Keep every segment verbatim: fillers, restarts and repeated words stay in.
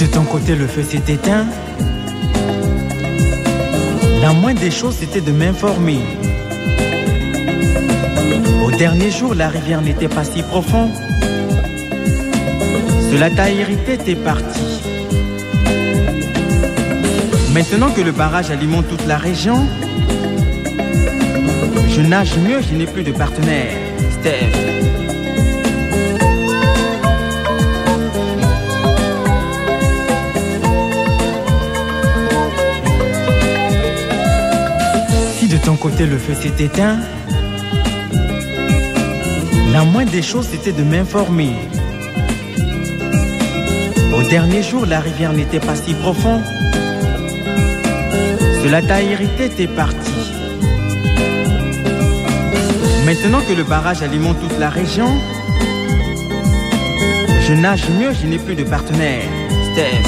de ton côté le feu s'est éteint, la moindre des choses c'était de m'informer. Au dernier jour, la rivière n'était pas si profonde. Cela t'a irrité, t'es parti. Maintenant que le barrage alimente toute la région, je nage mieux, je n'ai plus de partenaire. Steph. Si de ton côté le feu s'est éteint, la moindre des choses c'était de m'informer. Au dernier jour, la rivière n'était pas si profonde. Cela t'a irrité, t'es parti. Maintenant que le barrage alimente toute la région, je nage mieux, je n'ai plus de partenaire. Steph.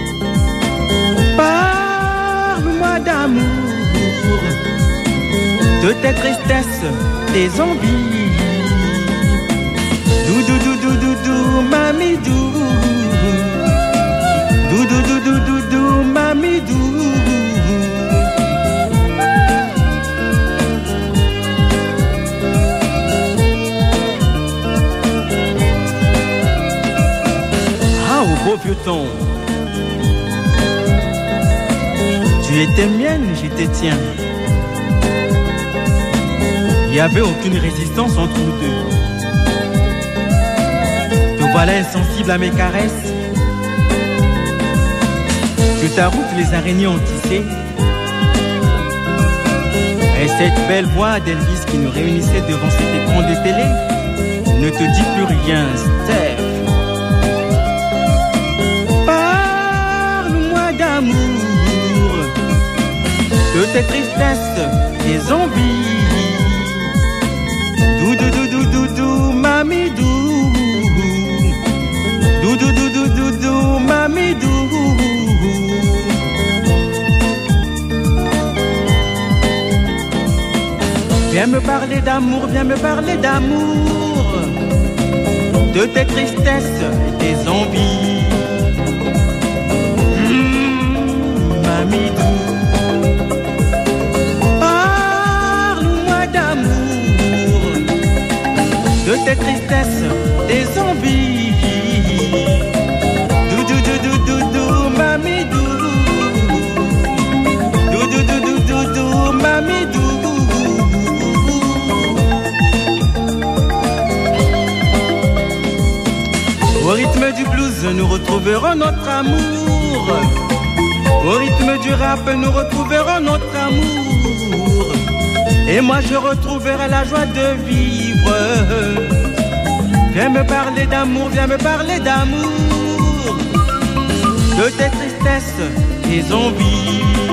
Parle-moi d'amour, de tes tristesses, tes envies. Doudou, doudou, doudou, mamidou. Doudou, doudou, doudou, mamidou. Ah, au beau vieux temps. Tu étais mienne, j'étais tien. Il n'y avait aucune résistance entre nous deux. Te voilà insensible à mes caresses. Que ta route les araignées ont tissé. Et cette belle voix d'Elvis qui nous réunissait devant cet écran de télé ne te dit plus rien, Steph. Parle-moi d'amour, de tes tristesses, tes envies. Doudou, doudou, doudou, mamidou. Doudou, doudou, doudou, mamidou. Viens me parler d'amour, viens me parler d'amour, de tes tristesses et tes envies. Mmh, mamidou. Parle-moi d'amour, de tes tristesses, tes envies. Doudou, doudou, doudou, mamidou. Doudou, doudou, doudou, mamidou. Au rythme du blues, nous retrouverons notre amour. Au rythme du rap, nous retrouverons notre amour. Et moi, je retrouverai la joie de vivre. Viens me parler d'amour, viens me parler d'amour, de tes tristesses, tes envies.